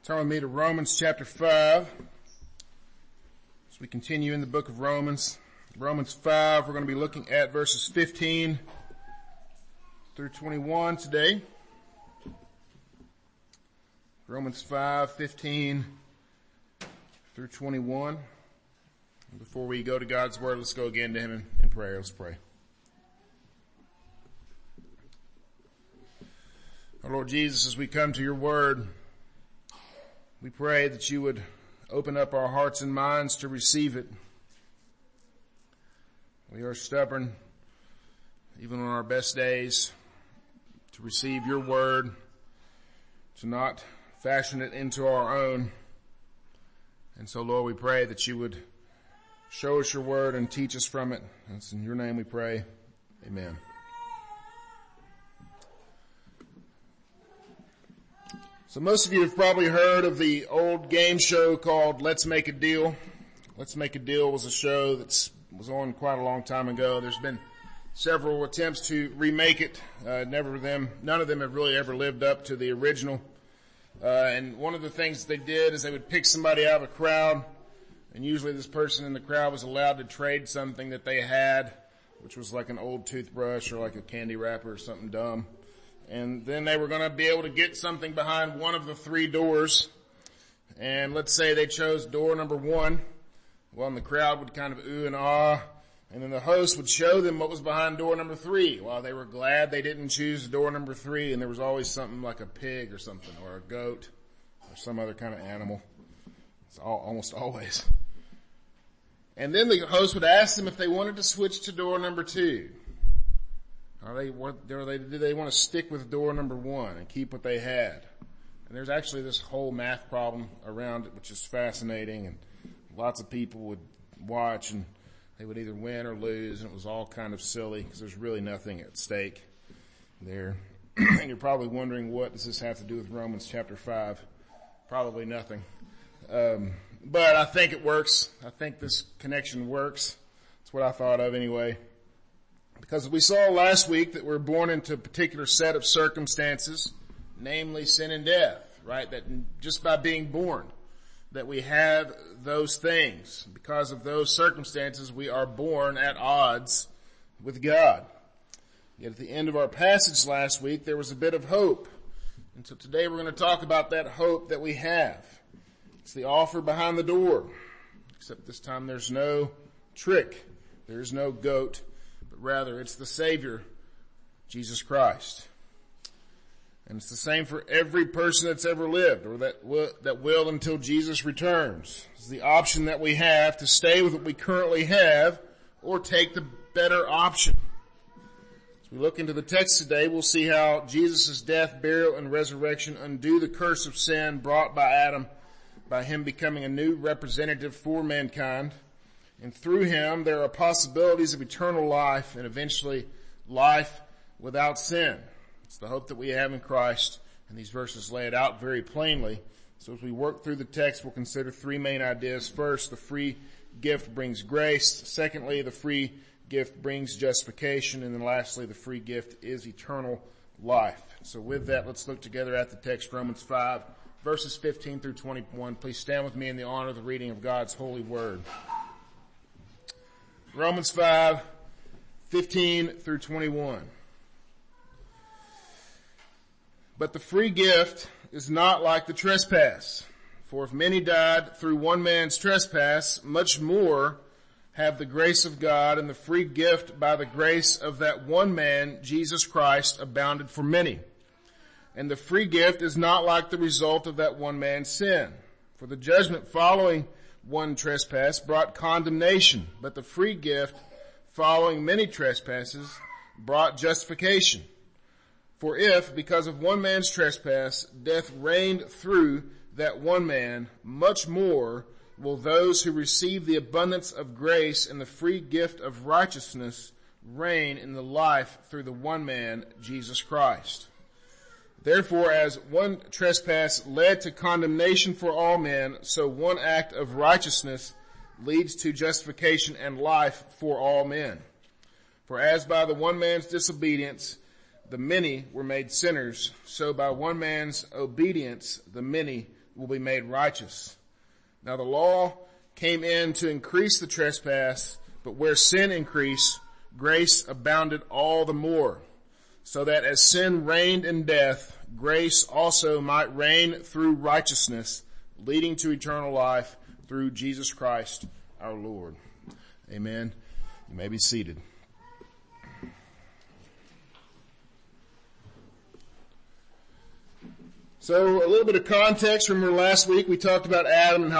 Turn with me to Romans chapter 5. As we continue in the book of Romans. Romans 5, we're going to be looking at verses 15 through 21 today. Romans 5, 15 through 21. And before we go to God's word, let's go again to him in prayer. Let's pray. Our Lord Jesus, as we come to your word, we pray that you would open up our hearts and minds to receive it. We are stubborn, even on our best days, to receive your word, to not fashion it into our own. And so, Lord, we pray that you would show us your word and teach us from it. And it's in your name we pray. Amen. So most of you have probably heard of the old game show called Let's Make a Deal. Let's Make a Deal was a show that was on quite a long time ago. There's been several attempts to remake it. None of them have really ever lived up to the original. And one of the things they did is they would pick somebody out of a crowd, and usually this person in the crowd was allowed to trade something that they had, which was like an old toothbrush or like a candy wrapper or something dumb. And then they were going to be able to get something behind one of the three doors. And let's say they chose door number 1. Well, and the crowd would kind of ooh and ah. And then the host would show them what was behind door number 3. Well, they were glad they didn't choose door number 3. And there was always something like a pig or something, or a goat, or some other kind of animal. It's almost always. And then the host would ask them if they wanted to switch to door number 2. Do they want to stick with door number 1 and keep what they had? And there's actually this whole math problem around it, which is fascinating, and lots of people would watch and they would either win or lose, and it was all kind of silly because there's really nothing at stake there. And you're probably wondering, what does this have to do with Romans chapter 5? Probably nothing. But I think it works. I think this connection works. That's what I thought of anyway. Because we saw last week that we're born into a particular set of circumstances, namely sin and death, right? That just by being born, that we have those things. Because of those circumstances, we are born at odds with God. Yet at the end of our passage last week, there was a bit of hope. And so today we're going to talk about that hope that we have. It's the offer behind the door. Except this time there's no trick. There's no goat. But rather, it's the Savior, Jesus Christ. And it's the same for every person that's ever lived, or that will until Jesus returns. It's the option that we have to stay with what we currently have, or take the better option. As we look into the text today, we'll see how Jesus' death, burial, and resurrection undo the curse of sin brought by Adam, by him becoming a new representative for mankind. And through him, there are possibilities of eternal life and eventually life without sin. It's the hope that we have in Christ, and these verses lay it out very plainly. So as we work through the text, we'll consider 3 main ideas. First, the free gift brings grace. Secondly, the free gift brings justification. And then lastly, the free gift is eternal life. So with that, let's look together at the text, Romans 5, verses 15 through 21. Please stand with me in the honor of the reading of God's holy word. Romans 5, 15 through 21. But the free gift is not like the trespass. For if many died through one man's trespass, much more have the grace of God and the free gift by the grace of that one man, Jesus Christ, abounded for many. And the free gift is not like the result of that one man's sin. For the judgment following one trespass brought condemnation, but the free gift following many trespasses brought justification. For if, because of one man's trespass, death reigned through that one man, much more will those who receive the abundance of grace and the free gift of righteousness reign in the life through the one man, Jesus Christ. Therefore, as one trespass led to condemnation for all men, so one act of righteousness leads to justification and life for all men. For as by the one man's disobedience the many were made sinners, so by one man's obedience the many will be made righteous. Now the law came in to increase the trespass, but where sin increased, grace abounded all the more, so that as sin reigned in death, grace also might reign through righteousness, leading to eternal life through Jesus Christ our Lord. Amen. You may be seated. So a little bit of context. Remember last week we talked about Adam and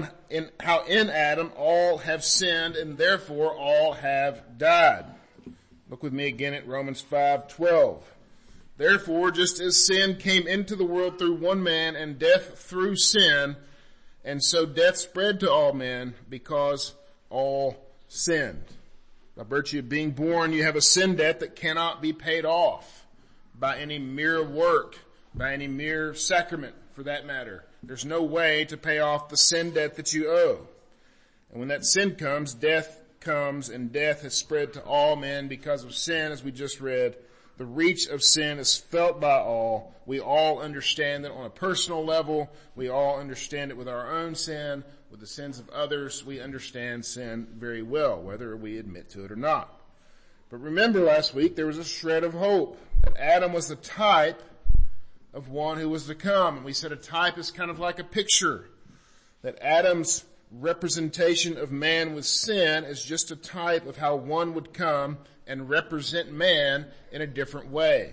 how in Adam all have sinned and therefore all have died. Look with me again at Romans 5:12. Therefore, just as sin came into the world through one man and death through sin, and so death spread to all men because all sinned. By virtue of being born, you have a sin debt that cannot be paid off by any mere work, by any mere sacrament for that matter. There's no way to pay off the sin debt that you owe. And when that sin comes, death comes, and death has spread to all men because of sin, as we just read. The reach of sin is felt by all. We all understand it on a personal level. We all understand it with our own sin, with the sins of others. We understand sin very well, whether we admit to it or not. But remember last week there was a shred of hope that Adam was the type of one who was to come. And we said a type is kind of like a picture, that Adam's representation of man with sin is just a type of how one would come and represent man in a different way.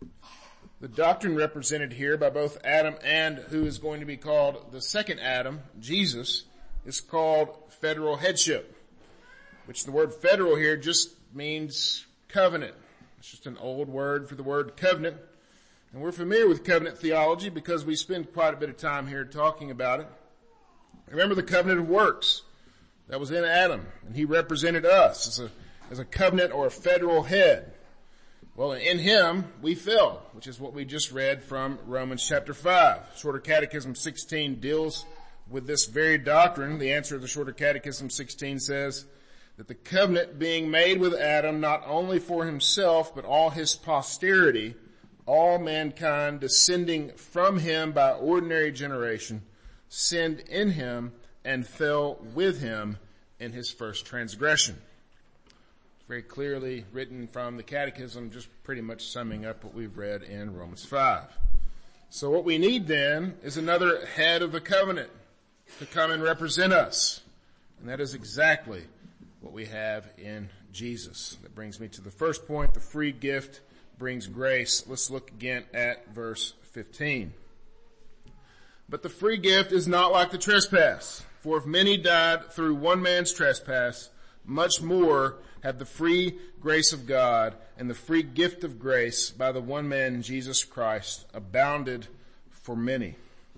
The doctrine represented here by both Adam and who is going to be called the second Adam, Jesus, is called federal headship, which the word federal here just means covenant. It's just an old word for the word covenant. And we're familiar with covenant theology because we spend quite a bit of time here talking about it. Remember the covenant of works that was in Adam, and he represented us as a covenant or a federal head. Well, in him we fell, which is what we just read from Romans chapter 5. Shorter Catechism 16 deals with this very doctrine. The answer of the Shorter Catechism 16 says that the covenant being made with Adam not only for himself but all his posterity, all mankind descending from him by ordinary generation, sinned in him and fell with him in his first transgression. It's very clearly written from the Catechism, just pretty much summing up what we've read in Romans 5. So what we need then is another head of the covenant to come and represent us. And that is exactly what we have in Jesus. That brings me to the first point, the free gift brings grace. Let's look again at verse 15. But the free gift is not like the trespass. For if many died through one man's trespass, much more have the free grace of God and the free gift of grace by the one man, Jesus Christ, abounded for many.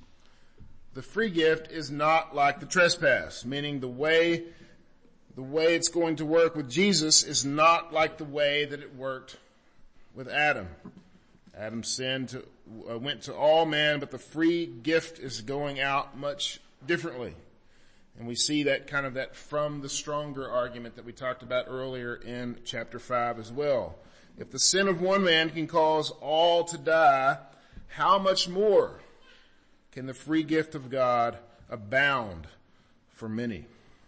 The free gift is not like the trespass, meaning the way it's going to work with Jesus is not like the way that it worked with Adam. Adam's sin went to all men, but the free gift is going out much differently. And we see that kind of that from the stronger argument that we talked about earlier in chapter 5 as well. If the sin of one man can cause all to die, how much more can the free gift of God abound for many?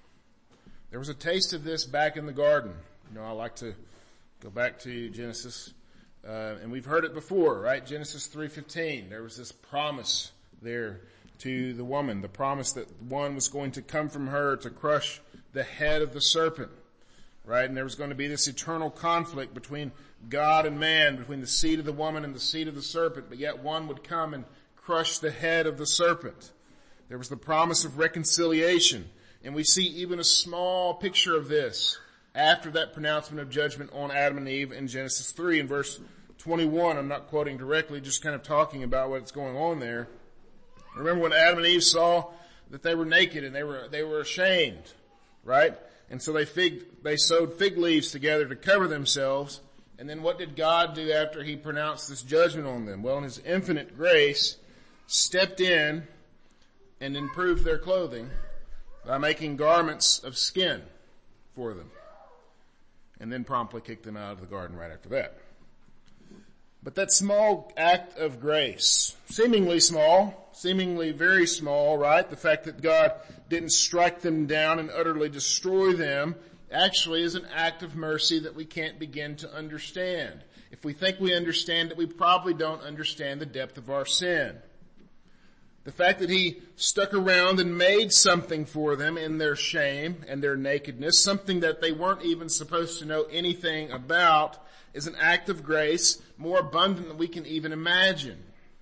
There was a taste of this back in the garden. You know, I like to go back to Genesis. And we've heard it before, right? Genesis 3:15. There was this promise there to the woman, the promise that one was going to come from her to crush the head of the serpent, right? And there was going to be this eternal conflict between God and man, between the seed of the woman and the seed of the serpent, but yet one would come and crush the head of the serpent. There was the promise of reconciliation, and we see even a small picture of this after that pronouncement of judgment on Adam and Eve in Genesis 3 in verse 21. I'm not quoting directly, just kind of talking about what's going on there. Remember when Adam and Eve saw that they were naked and they were ashamed, right? And so they sewed fig leaves together to cover themselves. And then what did God do after he pronounced this judgment on them? Well, in his infinite grace, stepped in and improved their clothing by making garments of skin for them. And then promptly kicked them out of the garden right after that. But that small act of grace, seemingly small, seemingly very small, right? The fact that God didn't strike them down and utterly destroy them actually is an act of mercy that we can't begin to understand. If we think we understand it, we probably don't understand the depth of our sin. The fact that he stuck around and made something for them in their shame and their nakedness, something that they weren't even supposed to know anything about, is an act of grace more abundant than we can even imagine.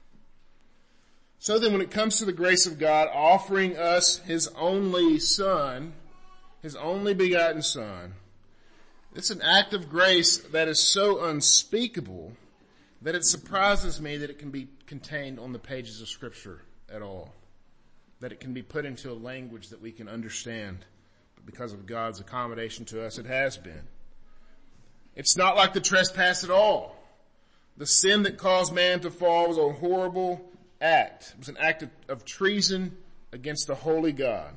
So then when it comes to the grace of God offering us his only Son, his only begotten Son, it's an act of grace that is so unspeakable that it surprises me that it can be contained on the pages of Scripture at all. That it can be put into a language that we can understand. But because of God's accommodation to us, it has been. It's not like the trespass at all. The sin that caused man to fall was a horrible act. It was an act of treason against the holy God.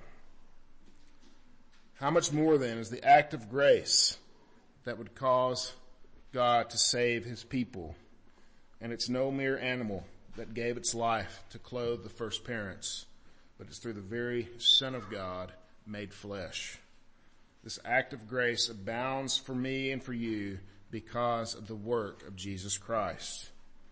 How much more then is the act of grace that would cause God to save his people? And it's no mere animal that gave its life to clothe the first parents, but it's through the very Son of God made flesh. This act of grace abounds for me and for you because of the work of Jesus Christ.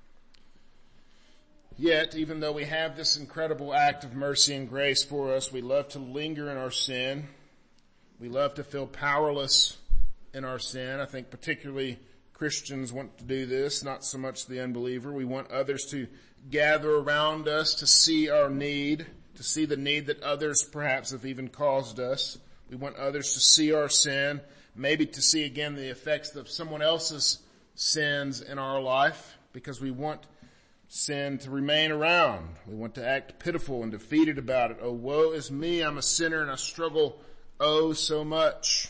Yet, even though we have this incredible act of mercy and grace for us, we love to linger in our sin. We love to feel powerless in our sin. I think particularly Christians want to do this, not so much the unbeliever. We want others to gather around us to see our need, to see the need that others perhaps have even caused us. We want others to see our sin, maybe to see again the effects of someone else's sins in our life, because we want sin to remain around. We want to act pitiful and defeated about it. Oh, woe is me, I'm a sinner and I struggle oh so much.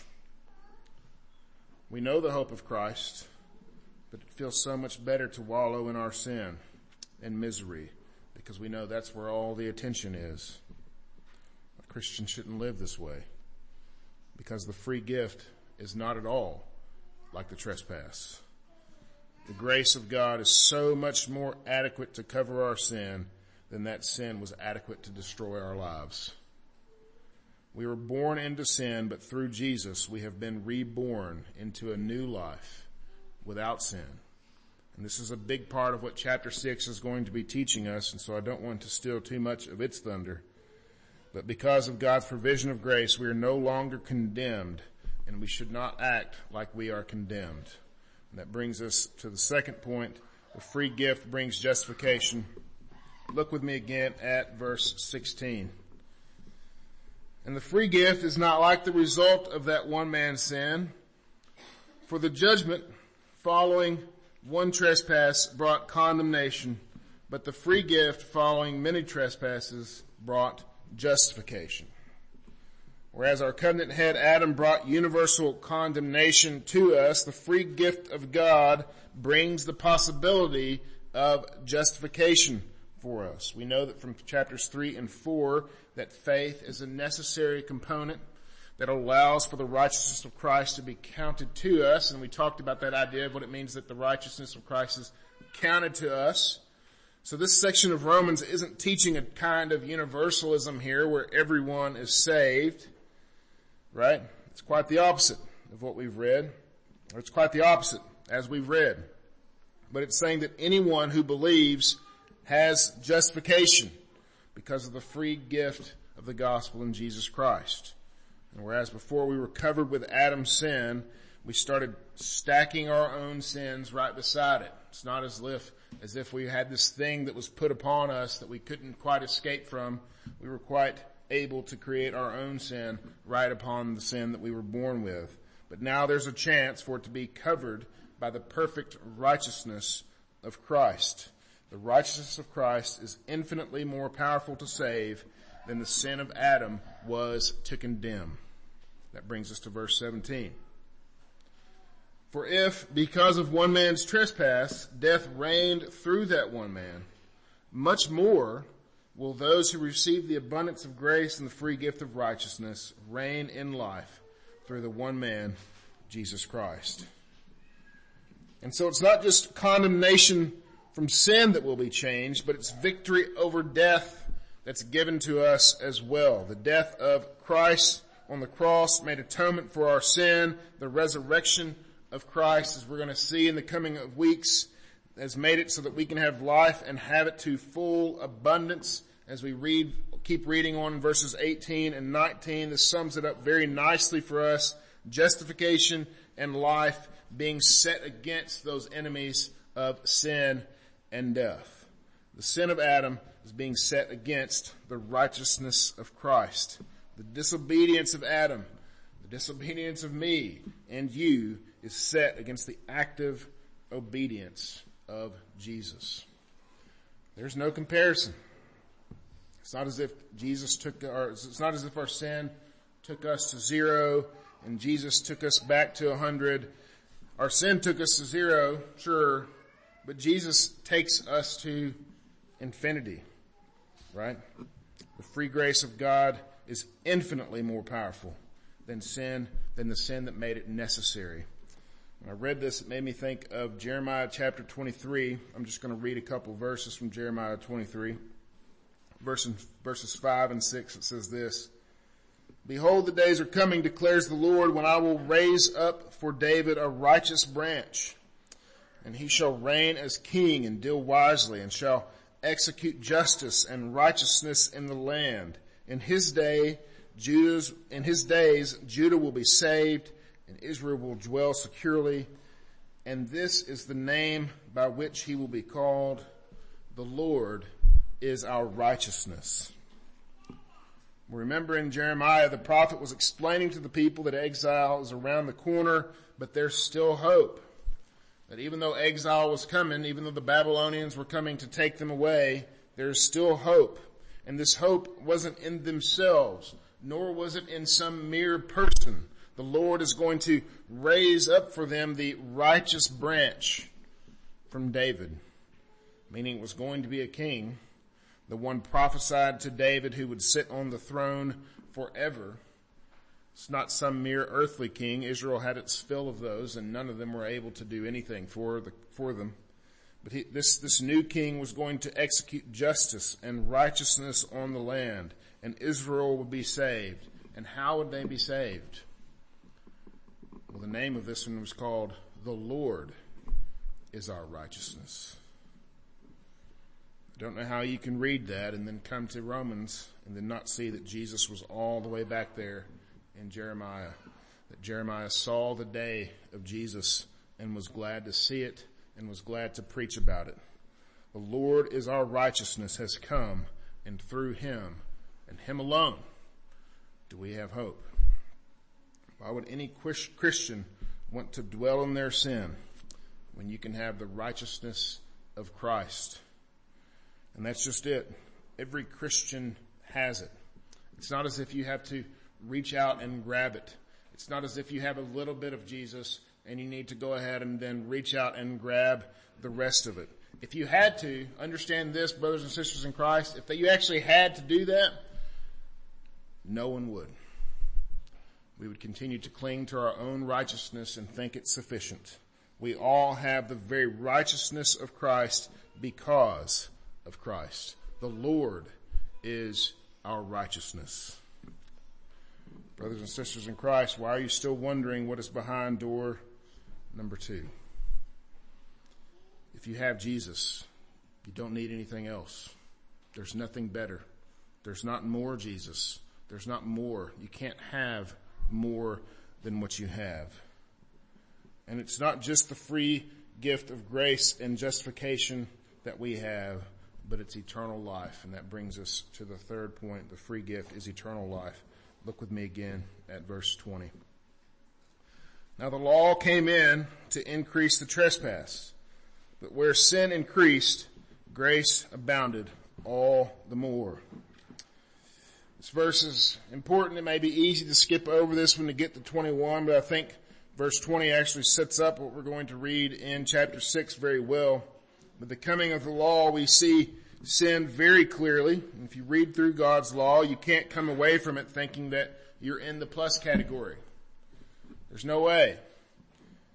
We know the hope of Christ, but it feels so much better to wallow in our sin and misery, because we know that's where all the attention is. A Christian shouldn't live this way, because the free gift is not at all like the trespass. The grace of God is so much more adequate to cover our sin than that sin was adequate to destroy our lives. We were born into sin, but through Jesus we have been reborn into a new life without sin. And this is a big part of what chapter 6 is going to be teaching us, and so I don't want to steal too much of its thunder. But because of God's provision of grace, we are no longer condemned, and we should not act like we are condemned. And that brings us to the second point. The free gift brings justification. Look with me again at verse 16. And the free gift is not like the result of that one man's sin. For the judgment following one trespass brought condemnation, but the free gift following many trespasses brought justification. Whereas our covenant head Adam brought universal condemnation to us, the free gift of God brings the possibility of justification for us. We know that from chapters 3 and 4 that faith is a necessary component that allows for the righteousness of Christ to be counted to us. And we talked about that idea of what it means that the righteousness of Christ is counted to us. So this section of Romans isn't teaching a kind of universalism here where everyone is saved, right? It's quite the opposite of what we've read. Or it's quite the opposite as we've read. But it's saying that anyone who believes has justification because of the free gift of the gospel in Jesus Christ. And whereas before we were covered with Adam's sin, we started stacking our own sins right beside it. It's not as if we had this thing that was put upon us that we couldn't quite escape from. We were quite able to create our own sin right upon the sin that we were born with. But now there's a chance for it to be covered by the perfect righteousness of Christ. The righteousness of Christ is infinitely more powerful to save than the sin of Adam was to condemn. That brings us to verse 17. For if, because of one man's trespass, death reigned through that one man, much more will those who receive the abundance of grace and the free gift of righteousness reign in life through the one man, Jesus Christ. And so it's not just condemnation from sin that will be changed, but it's victory over death that's given to us as well. The death of Christ on the cross made atonement for our sin. The resurrection of Christ, as we're going to see in the coming weeks, has made it so that we can have life and have it to full abundance. As we keep reading on verses 18 and 19, this sums it up very nicely for us. Justification and life being set against those enemies of sin and death. The sin of Adam is being set against the righteousness of Christ. The disobedience of Adam, the disobedience of me and you, is set against the active obedience of Jesus. There's no comparison. It's not as if it's not as if our sin took us to 0 and Jesus took us back to 100. Our sin took us to 0, sure, but Jesus takes us to infinity, right? The free grace of God is infinitely more powerful than the sin that made it necessary. When I read this, it made me think of Jeremiah chapter 23. I'm just going to read a couple verses from Jeremiah 23. Verses 5 and 6, it says this: Behold, the days are coming, declares the Lord, when I will raise up for David a righteous branch, and he shall reign as king and deal wisely, and shall execute justice and righteousness in the land. In his days, Judah will be saved, and Israel will dwell securely. And this is the name by which he will be called: the Lord is our righteousness. Remember, in Jeremiah, the prophet was explaining to the people that exile is around the corner, but there's still hope. That even though exile was coming, even though the Babylonians were coming to take them away, there's still hope. And this hope wasn't in themselves, nor was it in some mere person. The Lord is going to raise up for them the righteous branch from David, meaning it was going to be a king, the one prophesied to David who would sit on the throne forever. It's not some mere earthly king. Israel had its fill of those, and none of them were able to do anything for them. But this new king was going to execute justice and righteousness on the land, and Israel would be saved. And how would they be saved? Well, the name of this one was called "The Lord is our righteousness." I don't know how you can read that and then come to Romans and then not see that Jesus was all the way back there in Jeremiah. That Jeremiah saw the day of Jesus and was glad to see it and was glad to preach about it. The Lord is our righteousness has come, and through him and him alone do we have hope. Why would any Christian want to dwell in their sin when you can have the righteousness of Christ? And that's just it. Every Christian has it. It's not as if you have to reach out and grab it. It's not as if you have a little bit of Jesus and you need to go ahead and then reach out and grab the rest of it. If you had to, understand this, brothers and sisters in Christ, if you actually had to do that, no one would. We would continue to cling to our own righteousness and think it's sufficient. We all have the very righteousness of Christ because of Christ. The Lord is our righteousness. Brothers and sisters in Christ, why are you still wondering what is behind door number 2? If you have Jesus, you don't need anything else. There's nothing better. There's not more Jesus. There's not more. You can't have more than what you have. And it's not just the free gift of grace and justification that we have, but it's eternal life. And that brings us to the third point. The free gift is eternal life. Look with me again at verse 20. Now the law came in to increase the trespass, but where sin increased, grace abounded all the more. This verse is important. It may be easy to skip over this one to get to 21, but I think verse 20 actually sets up what we're going to read in chapter 6 very well. With the coming of the law, we see sin very clearly. And if you read through God's law, you can't come away from it thinking that you're in the plus category. There's no way.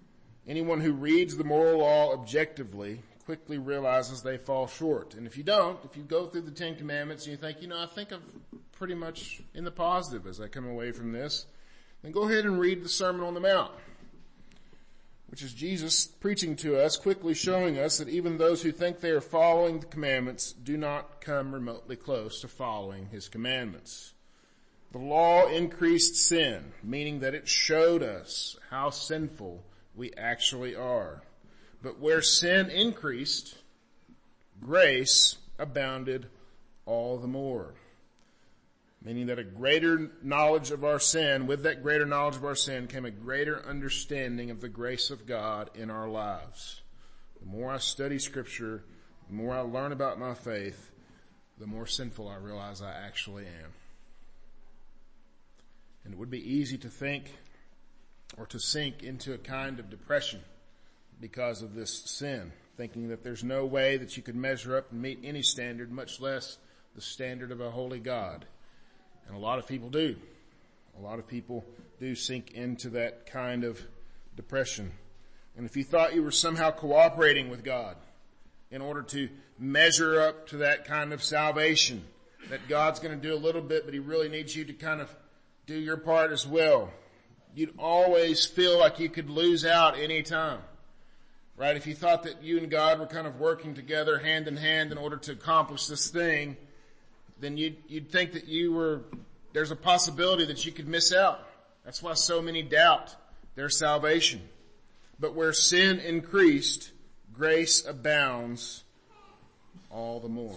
Anyone who reads the moral law objectively quickly realizes they fall short. And if you don't, if you go through the 10 Commandments and you think, I think I'm pretty much in the positive as I come away from this, then go ahead and read the Sermon on the Mount, which is Jesus preaching to us, quickly showing us that even those who think they are following the commandments do not come remotely close to following his commandments. The law increased sin, meaning that it showed us how sinful we actually are. But where sin increased, grace abounded all the more. Meaning that a greater knowledge of our sin, with that greater knowledge of our sin came a greater understanding of the grace of God in our lives. The more I study Scripture, the more I learn about my faith, the more sinful I realize I actually am. And it would be easy to think or to sink into a kind of depression because of this sin, thinking that there's no way that you could measure up and meet any standard, much less the standard of a holy God. And a lot of people do. A lot of people do sink into that kind of depression. And if you thought you were somehow cooperating with God in order to measure up to that kind of salvation, that God's going to do a little bit, but he really needs you to kind of do your part as well, you'd always feel like you could lose out any time. Right? If you thought that you and God were kind of working together hand in hand in order to accomplish this thing, then you'd think that there's a possibility that you could miss out. That's why so many doubt their salvation. But where sin increased, grace abounds all the more.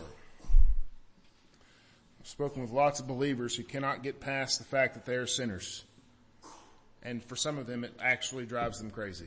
I've spoken with lots of believers who cannot get past the fact that they are sinners. And for some of them, it actually drives them crazy.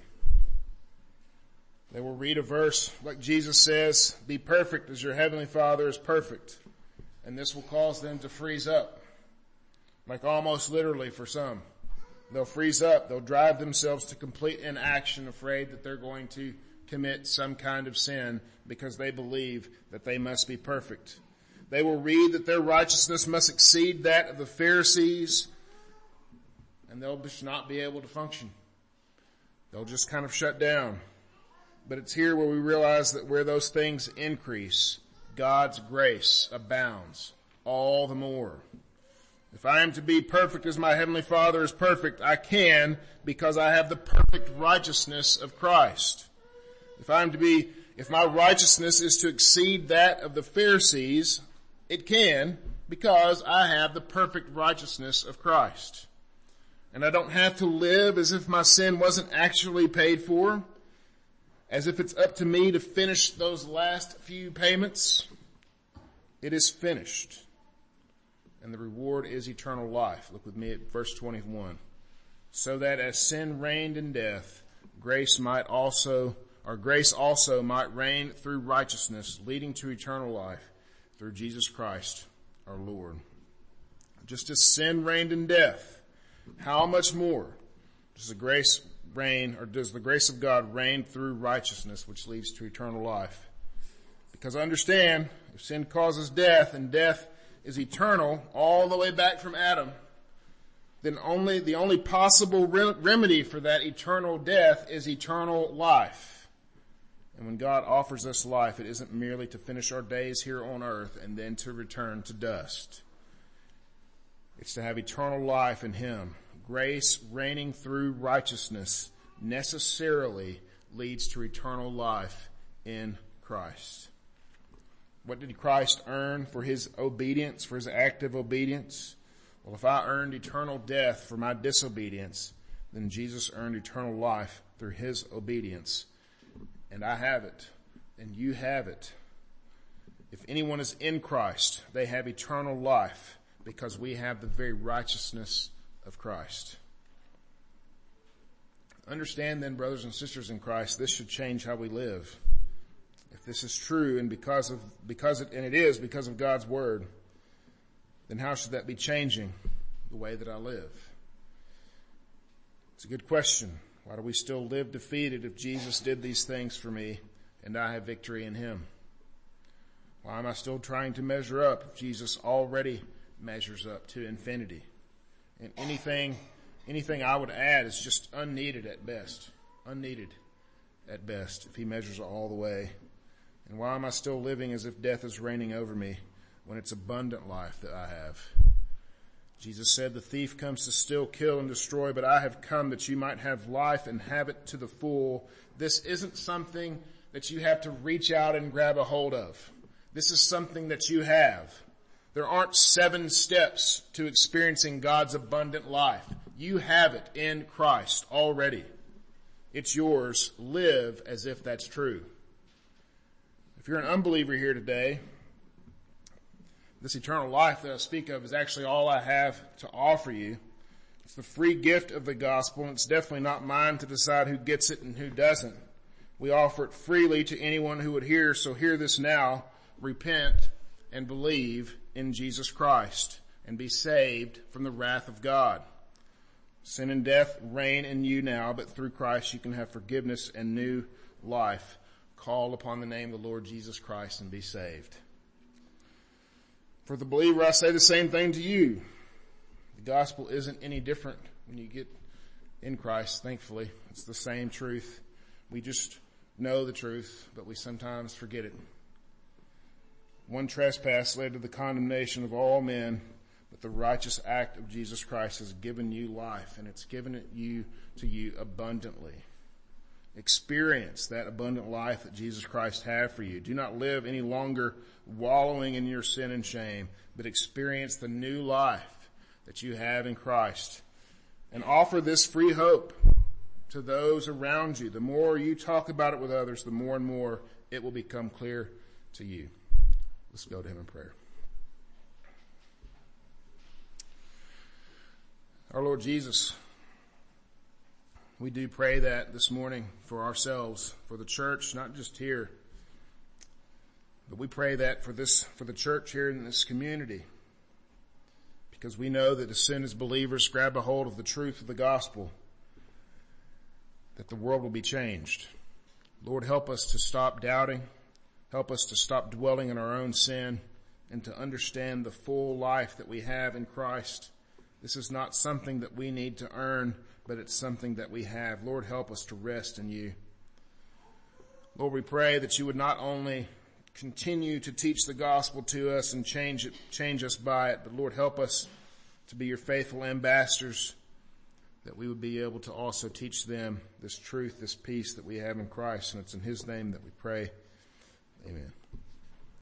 They will read a verse like Jesus says, "Be perfect as your heavenly Father is perfect." And this will cause them to freeze up. Like almost literally for some. They'll freeze up. They'll drive themselves to complete inaction, afraid that they're going to commit some kind of sin because they believe that they must be perfect. They will read that their righteousness must exceed that of the Pharisees, and they'll just not be able to function. They'll just kind of shut down. But it's here where we realize that where those things increase, God's grace abounds all the more. If I am to be perfect as my heavenly Father is perfect, I can because I have the perfect righteousness of Christ. If my righteousness is to exceed that of the Pharisees, it can because I have the perfect righteousness of Christ. And I don't have to live as if my sin wasn't actually paid for, as if it's up to me to finish those last few payments. It is finished. And the reward is eternal life. Look with me at verse 21. So that as sin reigned in death, grace also might reign through righteousness, leading to eternal life through Jesus Christ our Lord. Just as sin reigned in death, how much more does the grace of God reign through righteousness, which leads to eternal life? Because understand, if sin causes death and death is eternal all the way back from Adam, then the only possible remedy for that eternal death is eternal life. And when God offers us life, it isn't merely to finish our days here on earth and then to return to dust. It's to have eternal life in Him. Grace reigning through righteousness necessarily leads to eternal life in Christ. What did Christ earn for His obedience, for His active obedience? Well, if I earned eternal death for my disobedience, then Jesus earned eternal life through His obedience. And I have it, and you have it. If anyone is in Christ, they have eternal life because we have the very righteousness of Christ. Understand then, brothers and sisters in Christ, this should change how we live. If this is true and because of God's word, then how should that be changing the way that I live? It's a good question. Why do we still live defeated if Jesus did these things for me and I have victory in Him? Why am I still trying to measure up if Jesus already measures up to infinity? And anything I would add is just unneeded at best. Unneeded. at best if he measures it all the way? And why am I still living as if death is reigning over me when it's abundant life that I have? Jesus said, the thief comes to steal, kill, and destroy, but I have come that you might have life and have it to the full. This isn't something that you have to reach out and grab a hold of. This is something that you have. There aren't 7 steps to experiencing God's abundant life. You have it in Christ already. It's yours. Live as if that's true. If you're an unbeliever here today, this eternal life that I speak of is actually all I have to offer you. It's the free gift of the gospel, and it's definitely not mine to decide who gets it and who doesn't. We offer it freely to anyone who would hear, so hear this now. Repent and believe in Jesus Christ and be saved from the wrath of God. Sin and death reign in you now, but through Christ you can have forgiveness and new life. Call upon the name of the Lord Jesus Christ and be saved. For the believer, I say the same thing to you. The gospel isn't any different when you get in Christ, thankfully. It's the same truth. We just know the truth, but we sometimes forget it. One trespass led to the condemnation of all men, but the righteous act of Jesus Christ has given you life, and it's given it to you abundantly. Experience that abundant life that Jesus Christ had for you. Do not live any longer wallowing in your sin and shame, but experience the new life that you have in Christ. And offer this free hope to those around you. The more you talk about it with others, the more and more it will become clear to you. Let's go to him in prayer. Our Lord Jesus, we do pray that this morning for ourselves, for the church, not just here, but we pray that for the church here in this community, because we know that as soon as believers grab a hold of the truth of the gospel, that the world will be changed. Lord, help us to stop doubting. Help us to stop dwelling in our own sin and to understand the full life that we have in Christ. This is not something that we need to earn, but it's something that we have. Lord, help us to rest in you. Lord, we pray that you would not only continue to teach the gospel to us and change us by it, but Lord, help us to be your faithful ambassadors, that we would be able to also teach them this truth, this peace that we have in Christ. And it's in his name that we pray. Amen.